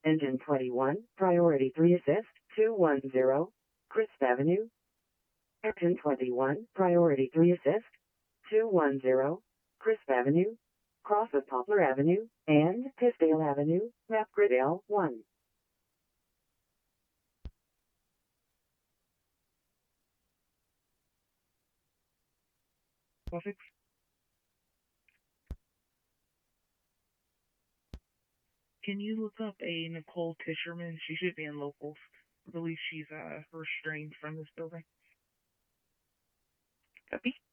Engine 21, Priority 3 Assist, 210, Crisp Avenue. Engine 21, Priority 3 Assist, 210, Crisp Avenue, cross of Poplar Avenue, and Tisdale Avenue, map grid L1. Sussex. Can you look up a Nicole Tisherman? She should be in locals. I believe she's restrained from this building. Copy.